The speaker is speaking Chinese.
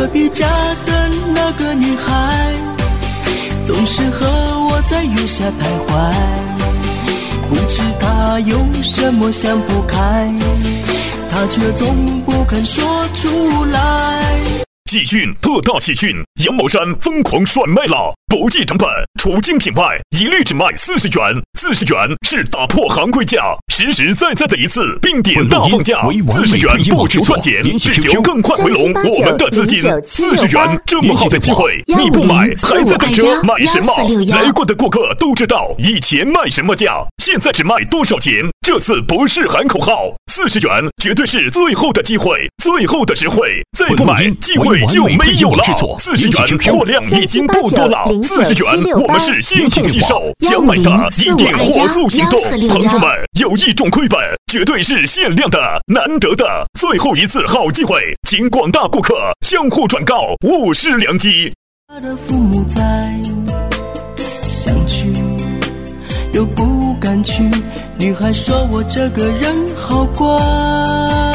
隔壁家的那个女孩，总是和我在月下徘徊，不知她有什么想不开，她却总不肯说出来。 喜讯，特大喜讯！羊毛衫疯狂甩卖了，不计成本，除精品外，一律只卖40元。40元是打破行规价，实实在在的一次并点大放价。40元不止赚钱，只求更快回笼我们的资金。40元这么好的机会，你不买还在等着买什么？来过的顾客都知道以前卖什么价，现在只卖多少钱。这次不是喊口号，40元绝对是最后的机会，最后的实惠，再不买机会就没有了。40元货量已经不多了，40元我们是先行寄售，想买的一定火速行动。朋友们，有一种亏本，绝对是限量的、难得的，最后一次好机会，请广大顾客相互转告，勿失良机。 他的父母在，想去又不敢去，女孩说我这个人好乖。